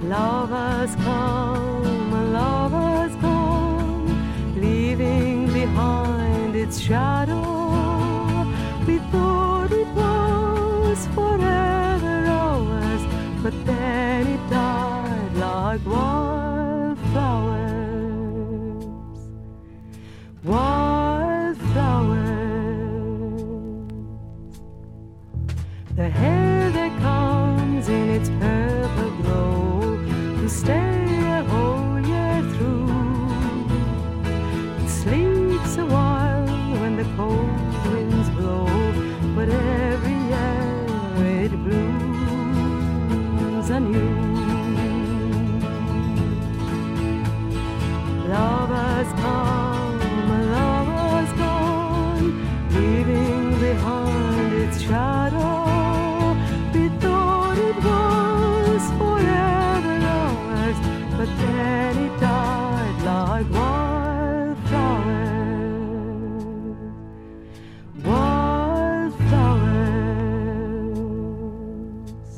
Lovers come, leaving behind its shadow. We thought it was forever ours, but then it died like wildflowers. Wildflowers. The hair that comes in its purple glow to stay a whole year through. It sleeps a while when the cold winds blow, but every year it blooms anew. Lovers come, lovers gone, leaving behind its shadow. We thought it was forever ours, but then it died like wildflowers. Wildflowers.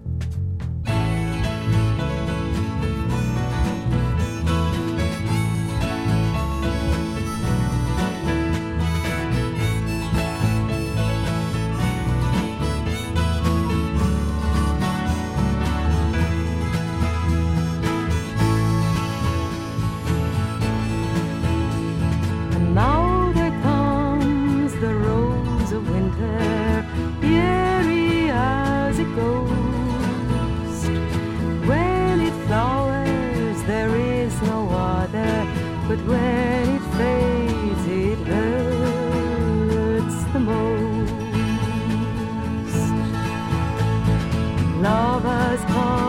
And now there comes the rose of winter, eerie as a ghost. When it flowers, there is no other, but when it fades, it hurts the most. Lovers come.